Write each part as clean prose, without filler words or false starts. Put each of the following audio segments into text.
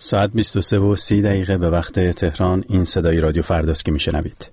ساعت 23:30 به وقت تهران. این صدای رادیو فرداست که میشنوید.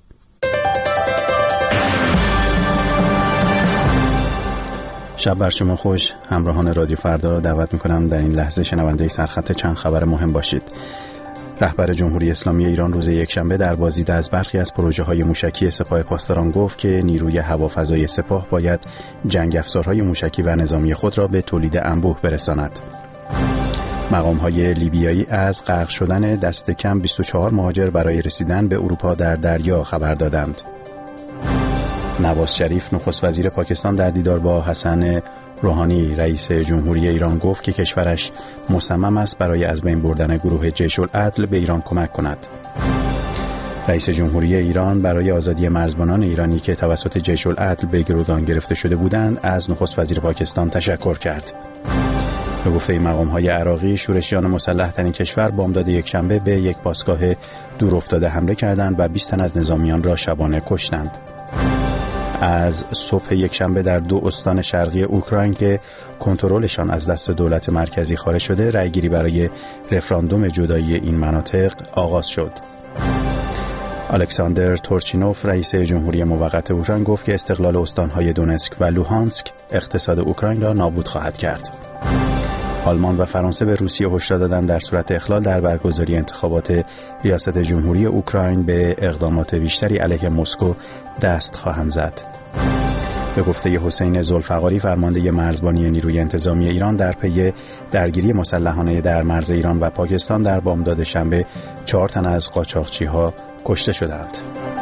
شب بر شما خوش. همراهان رادیو فردا دعوت میکنم در این لحظه شنونده سرخط چند خبر مهم باشید. رهبر جمهوری اسلامی ایران روز یکشنبه در بازدید از برخی از پروژه‌های موشکی سپاه پاسداران گفت که نیروی هوافضای سپاه باید جنگ افزارهای موشکی و نظامی خود را به تولید انبوه برساند. مقام‌های لیبیایی از غرق شدن دست کم 24 مهاجر برای رسیدن به اروپا در دریا خبر دادند. نواز شریف نخست وزیر پاکستان در دیدار با حسن روحانی رئیس جمهوری ایران گفت که کشورش مصمم است برای از بین بردن گروه جیش العدل به ایران کمک کند. رئیس جمهوری ایران برای آزادی مرزبانان ایرانی که توسط جیش العدل به گروگان گرفته شده بودند از نخست وزیر پاکستان تشکر کرد. به گفته مقام‌های عراقی، شورشیان مسلح در این کشور بامداد یکشنبه به یک پاسگاه دورافتاده حمله کردند و 20 تن از نظامیان را شبانه کشتند. از صبح یکشنبه در 2 استان شرقی اوکراین که کنترلشان از دست دولت مرکزی خارج شده، رأیگیری برای رفراندوم جدایی این مناطق آغاز شد. الکساندر تورچینوف رئیس جمهوری موقت اوکراین گفت که استقلال استان‌های دونسک و لوهانسک اقتصاد اوکراین را نابود خواهد کرد. آلمان و فرانسه به روسیه هشدار دادند در صورت اخلال در برگزاری انتخابات ریاست جمهوری اوکراین به اقدامات بیشتری علیه مسکو دست خواهند زد. به گفته حسین ذوالفقاری فرمانده مرزبانی نیروی انتظامی ایران، در پی درگیری مسلحانه در مرز ایران و پاکستان در بامداد شنبه 4 تن از قاچاقچی‌ها کشته شدند.